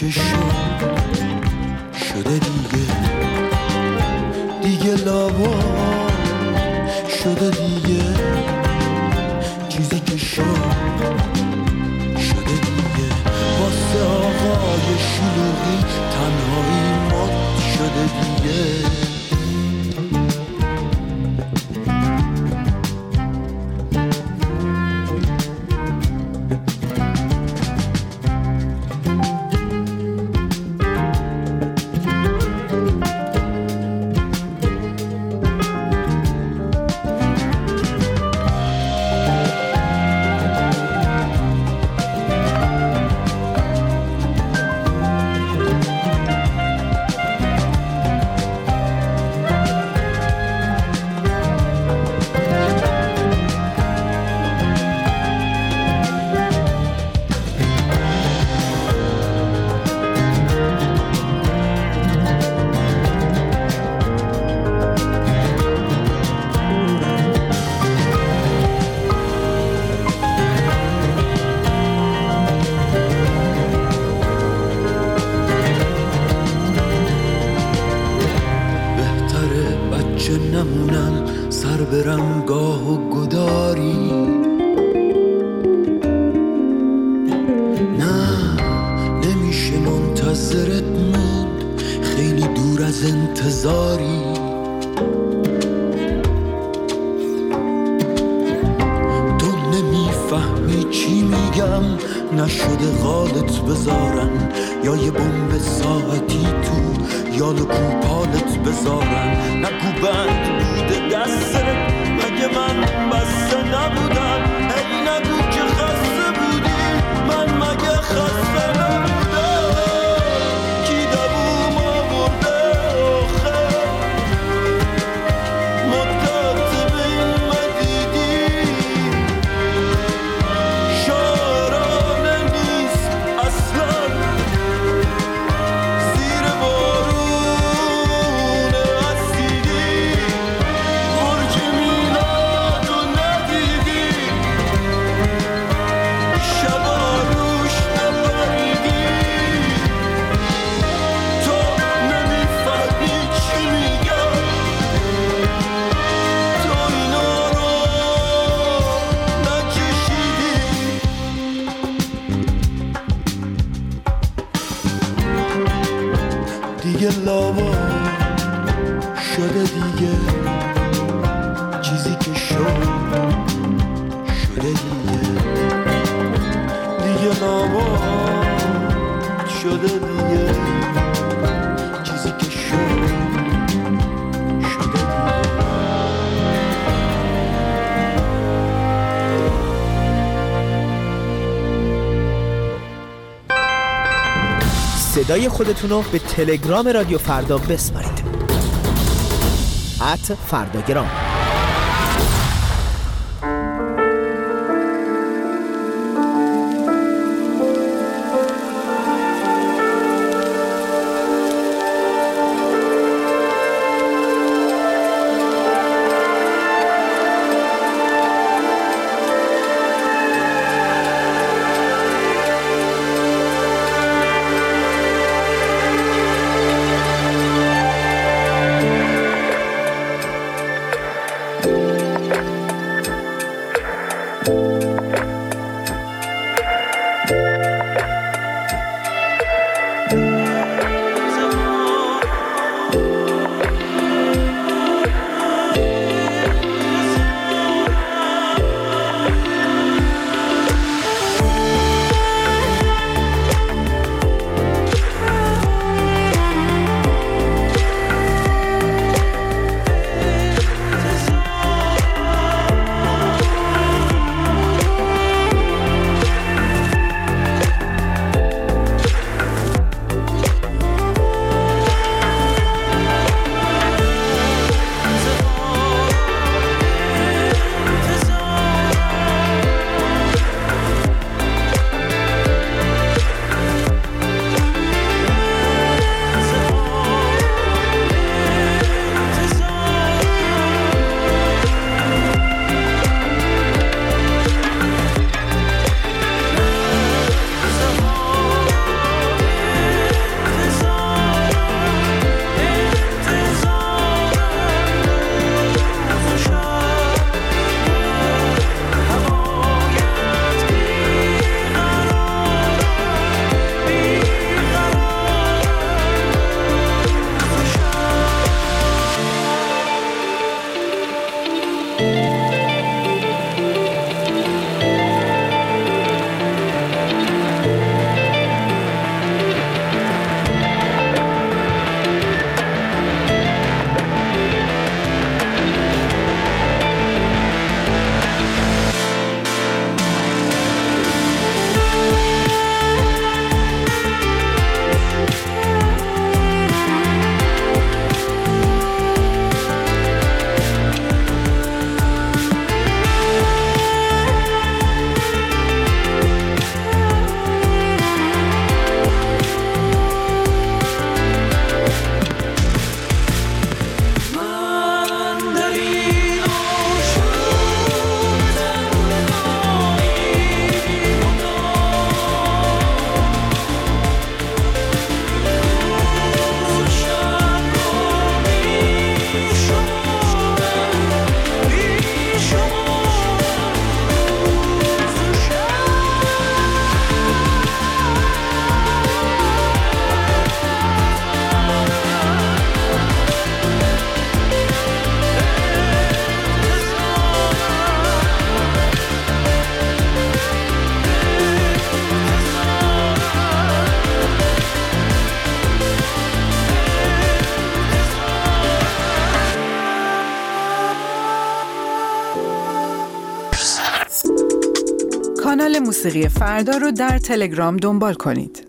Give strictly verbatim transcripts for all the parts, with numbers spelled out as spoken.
که شد شده دیگه، دیگه لابا شده دیگه، چیزی که شد شده دیگه. واسه آقای شلوغی تنهایی مات شده دیگه. نشده غالت بذارن یا یه بمب ساعتی تو یالو کوپالت بذارن. نگو بند بوده دستت مگه من بسته نبودم. هی نگو که خسته بودی من مگه خسته نبودم. کی دووم آورده آخه مدت بین مدیدی دیگه لابا شده دیگه، چیزی که شد شده دیگه، دیگه لابا شده دیگه، چیزی که شد شده دیگه. صدای خودتونو به تلگرام رادیو فردا بسپارید. ات فرداگرام. کانال موسیقی فردا رو در تلگرام دنبال کنید.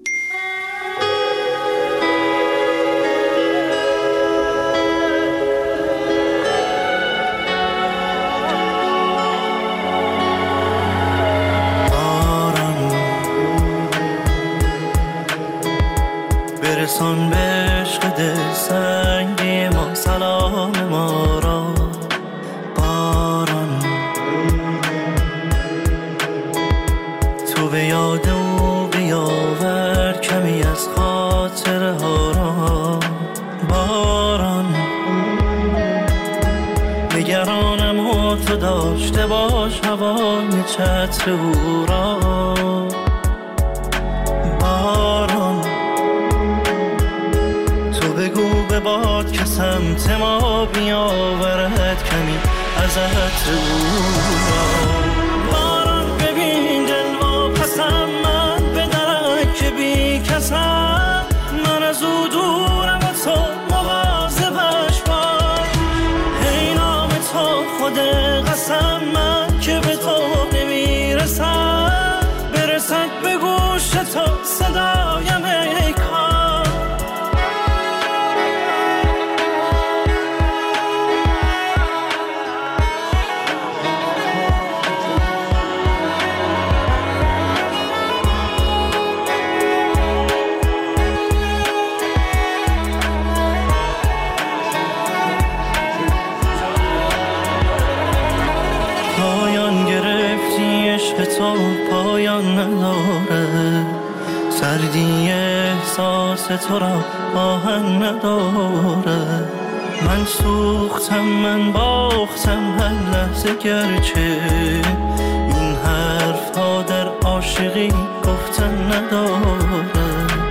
برسان به عشق دل سنگی ما سلام ما را باران، تو به یاد او بیاور کمی از خاطره ها را باران، نگرانم و تو داشته باش هوای چتر او را باران، بگو به باد که سمت ما بیاورد کمی از عطر او را باران، ببین دل واپسم من به درک بی کسم، من از او دورم و تو مواظبش باش، ای نام تو خود قسم من که به تو نمیرسم، برسد به گوش تو صدایم ای کار. تو پایان نداره، سردی احساس تو را آهن نداره، من سوختم من باختم هر لحظه، گرچه این حرف ها در عاشقی گفتن نداره.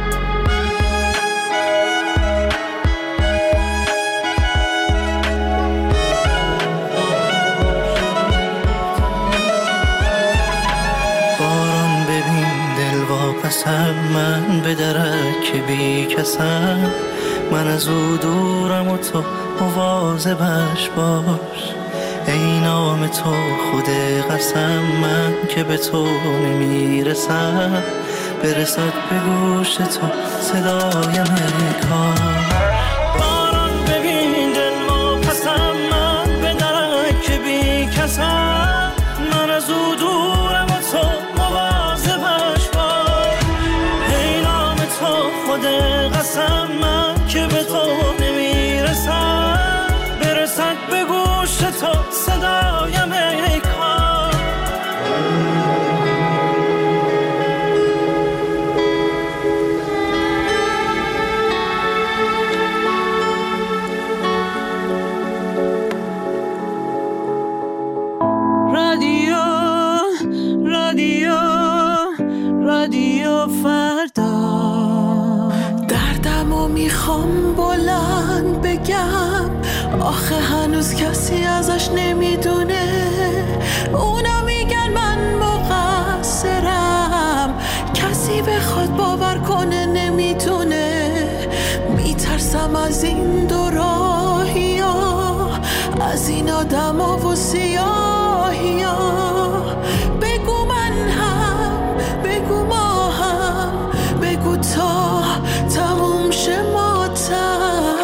پسم من به درک بی کسم، من از او دورم و تو مواظبش باش، ای نام تو خود قسم من که به تو نمیرسم، برسد به گوش تو صدایم کار. باران ببین دل و پسم من به درک بی کسم، من از او دورم و تو مواظبش باش، ای نام تو خود قسم من که به تو نمیرسم، برسد به گوش تو صدایم ای کار. رادیو رادیو رادیو فردا، دردمو میخوام بلند بگم، آخه هنوز کسی ازش نمیدونه، اونا میگن من مقصرم، کسی بخواد باور کنه نمیتونه، میترسم از این دو راهی ها، از این آدم ها و سیاهی ها، بگو من هم بگو ما هم، بگو تا تموم شه ماتم،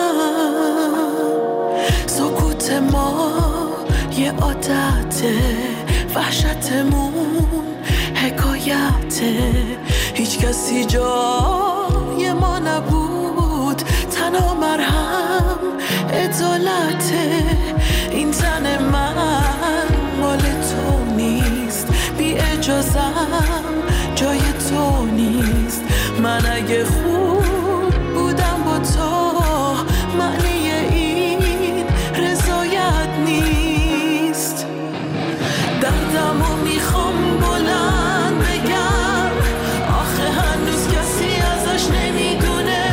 سکوت ما یه عادته، وحشتمون حکایته، هیچ کسی جای ما نبود، تنها مرهم عدالته، این تن من مال تو نیست، بی اجازم جای تو نیست، من اگه خوب بودم با تو، معنی این رضایت نیست، دردمو میخوام بلند بگم، آخه هنوز کسی ازش نمیدونه،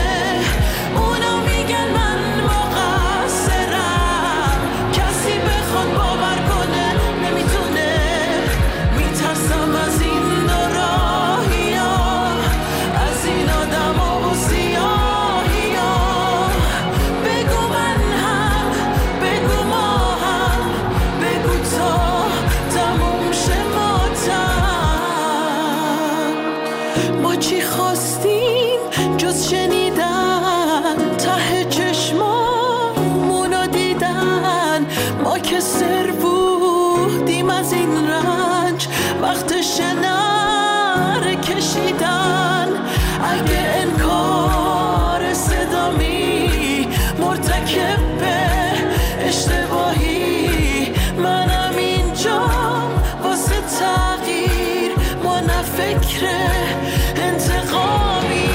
وقت شنر کشیدن. اگه انکار صدامی مرتکب به اشتباهی، منم اینجام واسه تغییر، ما نه فکر انتقامی.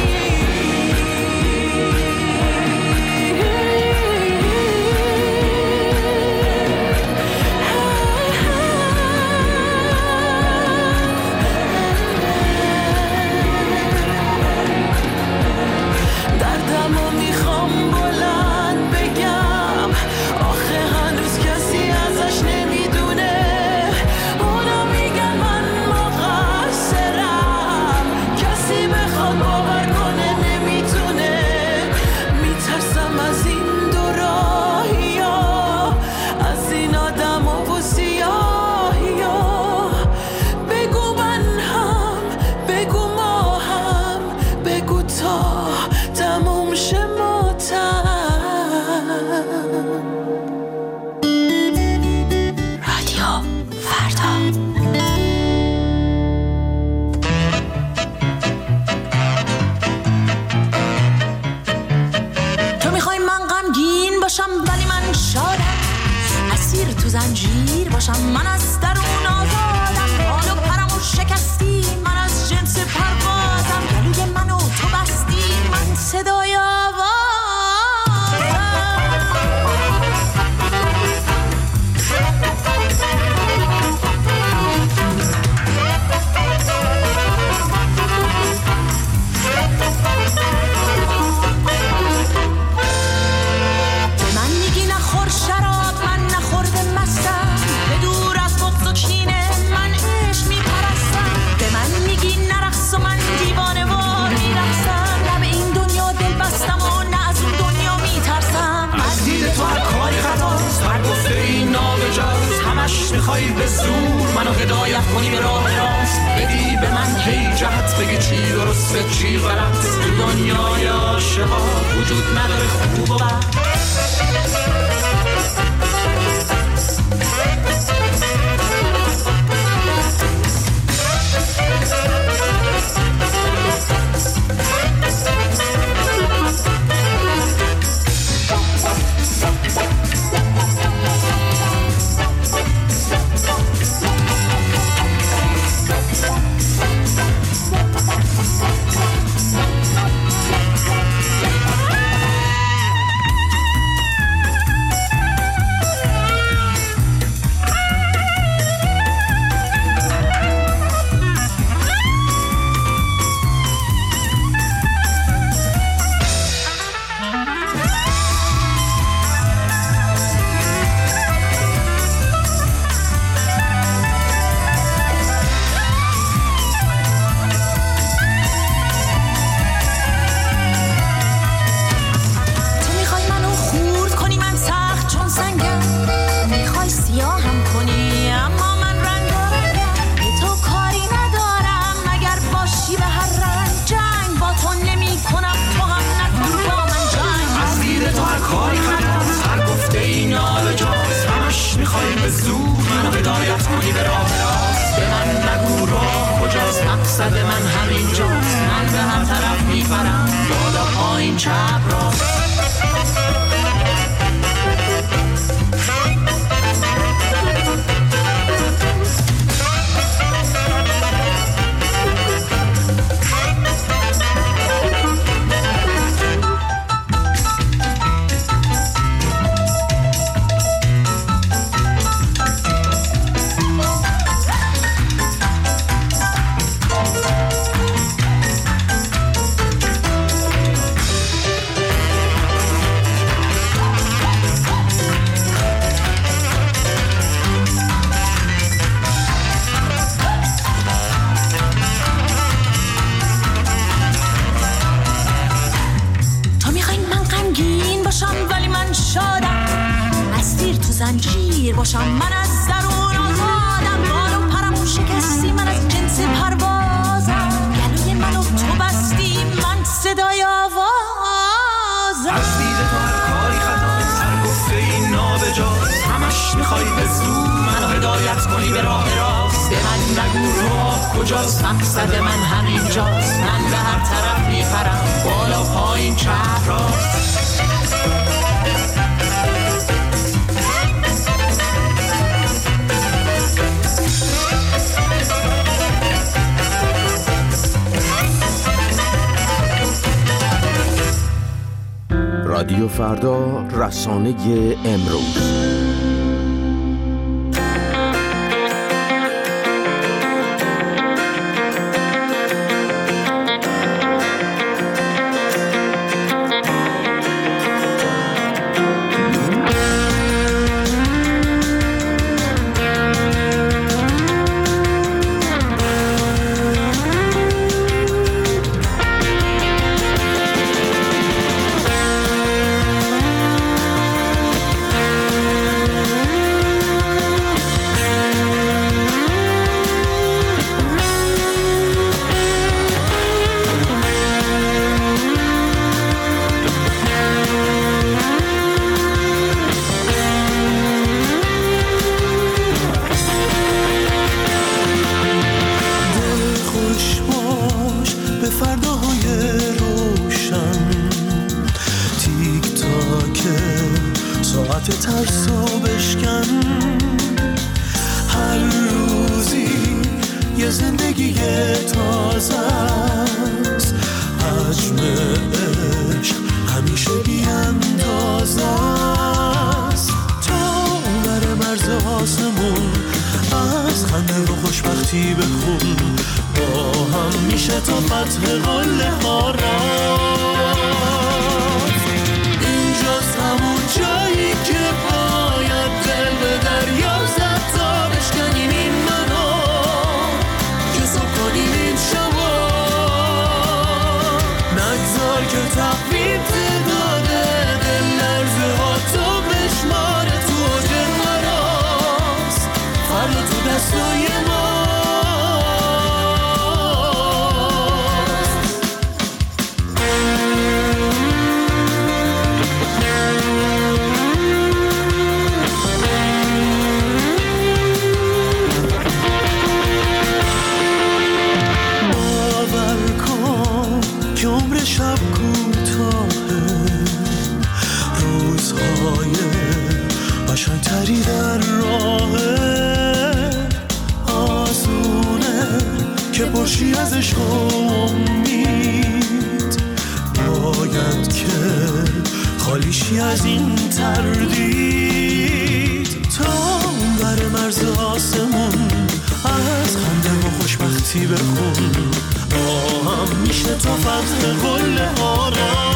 زنجیر باشم، من از درون آزادم، حال و پرمو شکستی، من از جنس پروازم، گلوی منو تو بستی، من صدای آوازم. به من میگی نخور شراب، من نخورده مستم، به دور از بغض و کینه من عشق میپرستم. به من میگی نرقص و من دیوانه وار میرقصم، نه به این دنیا دل بستم و نه از اون دنیا میترسم. از دید تو هر کاری خطاست، هر گفته این نابجاست، همش میخوایی به زور منو هدایت کنی به راه راست. بدی به من هی جهت، بگی چی درسته چی غلط. تو دنیای عاشقا وجود نداره خوب و بد. زنجیر باشم، من از درون آزادم، بال و پرمو شکستی، من از جنس پروازم، گلوی منو تو بستی، من صدای آوازم. از دید تو هر کاری خطاست، هر گفته این نابجاست، همش میخوای به زور منو هدایت کنی به راه راست. به من نگو راه کجاست، مقصد من همینجاست. من به هر طرف میپرم، بالا پایین چپ راست. رادیو فردا، رسانه امروز. ترسو بشکن، هر روزی یه زندگی تازه است. حجم عشق همیشه بی اندازه است. تا بر مرز آسمون از خنده و خوشبختی بخون، با هم میشه تا فتح قله ها رفت. اینجاست همون جایی که باید دل به دریا زد تا بشکنیم این منو، که صبح کنیم این شبا. نگذار که تقویم تعداده دل لرزه ها تو بشماره، تو اوج مراست فردا تو دستای ما. شب کوتاهه، روزهای قشنگتری در راهه. آسونه که پرشی از عشق و امید، باید که خالیشی از این تردید. تا اون بر مرز آسمون از خنده و خوشبختی بخون، با هم میشه تا فتح قله ها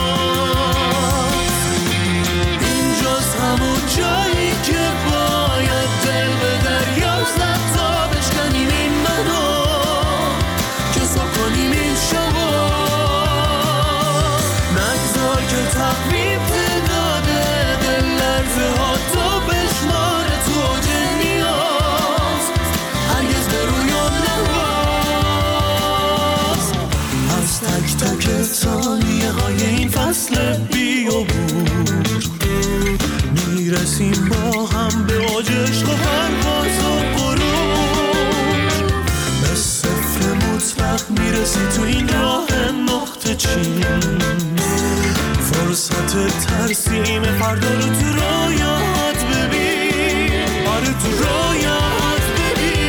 رفت. اینجاست همون جایی که باید دل به دریا زد تا بشکنیم این منو، که صبح کنیم این شبا. نگذار که تقویم تعداده دل لرزه ها تو بشماره، تو اوج نیاز هرگز به رویان نواز. از تک تک ثانیه های این فصل بیابور میرسیم با هم به اوج عشق و پرواز و غرور. به صفر مطلق میرسی تو این راه نقطه چین، فرصت ترسیم فردا رو تو رویات ببین. آره تو رویات ببین.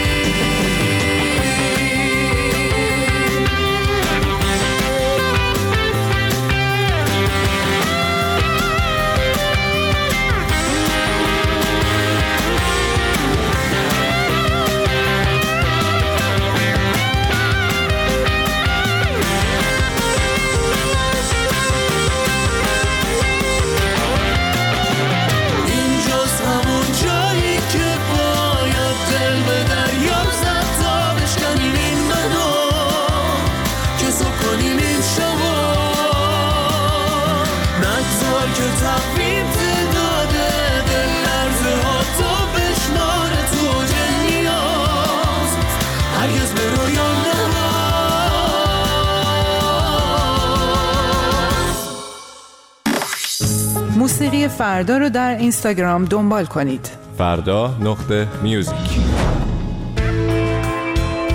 موسیقی فردا رو در اینستاگرام دنبال کنید. فردا نقطه میوزیک.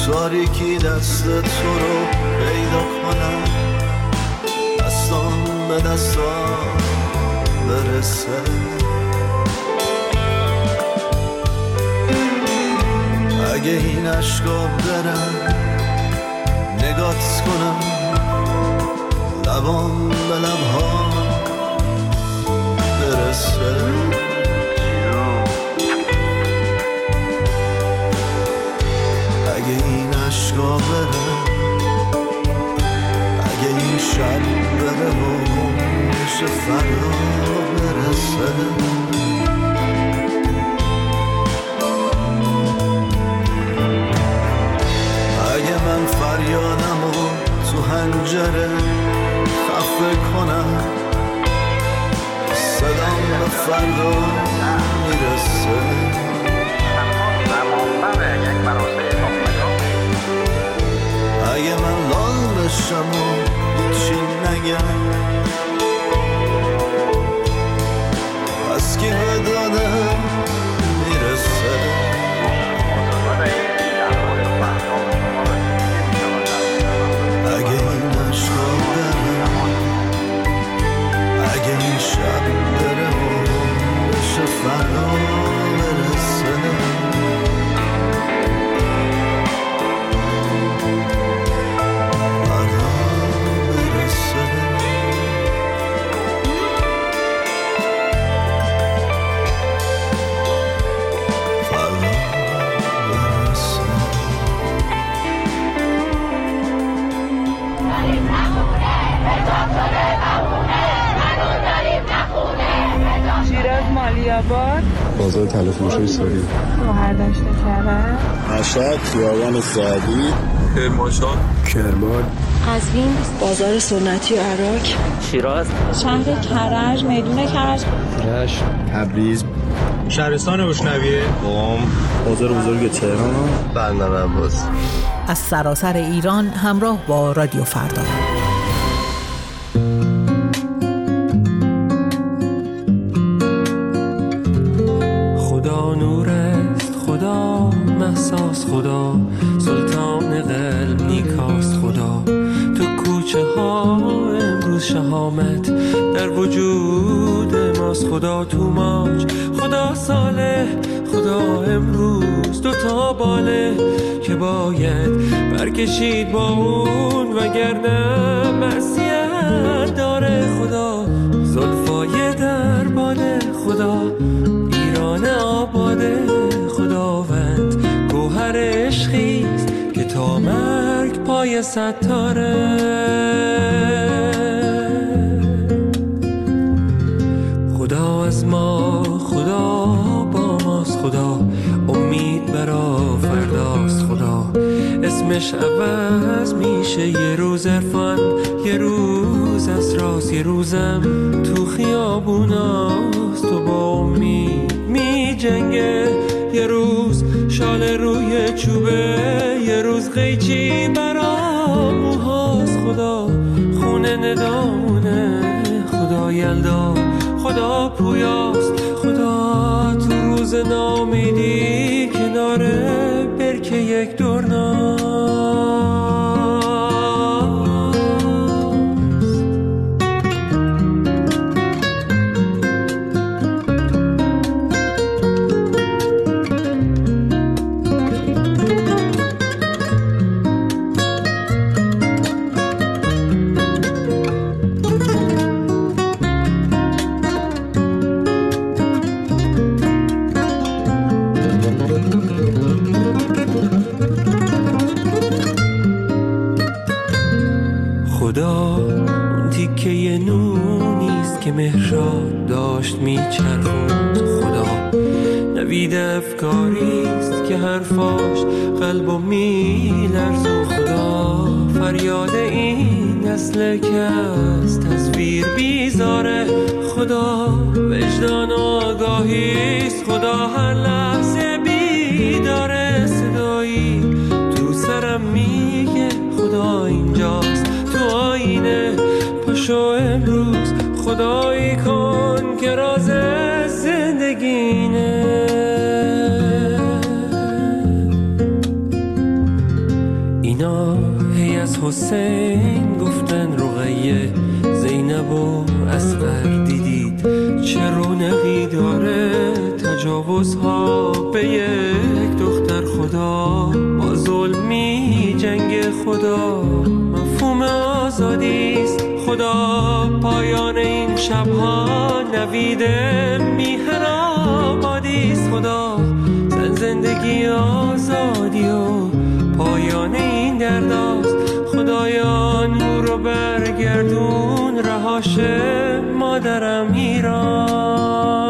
تاریکی دست تو رو پیدا کنم، دستان به دستان برسه. اگه این عشقا برم نگات کنم، لبام به لبها برسه. اگه این عشقا بره، اگه این شب بره و بشه فردا برسه. اگه من فریادم و تو هنجره خفه کنم، صدام به فردا میرسه. اگه من لال بشم و چی نگم، پس که به دادم میرسه. اگه این عشقا بره، اگه این شب بره و بشه فردا برسه. شیراز مالیاباد، بازار طلافروشی ساری، شهردشت کرج، مشهد خیابان سعدی، کرمانشاه، کرمان، قزوین، بازار سنتی عراق، شیراز، شهر کرج، میدون کرج، رشت، تبریز، شهرستان بشنویه، قم، بازار بزرگ تهران، بندر عباس. از سراسر ایران همراه با رادیو فردا. خدا نور است، خدا محساس، خدا سلطان قلب نیکاست. خدا تو کوچه ها امروز شهامت در وجود ماست. خدا تو ماج، خدا صالح، خدا امروز دو تا باله که باید برکشید با اون وگرنه معصیت داره. خدا زلفای در باده، خدا ایران آباده. خداوند گوهر عشقیست که تا مرگ پای ستاره. خدا از ما، خدا با ماست. خدا امید برا فرداست. خدا اسمش عوض میشه، یه روز عرفان، یه روز اسراس، یه روزم تو خیابوناست. تو با امید می جنگه، یه روز شال روی چوبه، یه روز قیچی برا موهاست. خدا خونه ندامونه، خدا یلدا، خدا پویاست. خدا تو روز نامیدی کناره برکه یک دورناست. خدا اون تیکه یه نونیست که مهراد داشت میچرخوند. خدا نوید افکاریست که حرفاش قلبو میلرزون. خدا فریاد این نسل که از تصویر بیزاره. خدا وجدان و آگاهیست. خدا هر لحظه بیداره. صدایی تو سرم میگه خدا اینجاست تو آینه. پاشو امروز خدایی کن که راز زندگینه. حسین گفتن رقیه زینب و اصغر دیدید چه رونقی داره تجاوزها به یک دختر خدا با ظلمی جنگ خدا مفهوم آزادیست خدا پایان این شبها نوید میهن آبادیست خدا زن زندگی آزادی و پایان این درداست خدایا نور رو برگردون رهاش مادرم ایران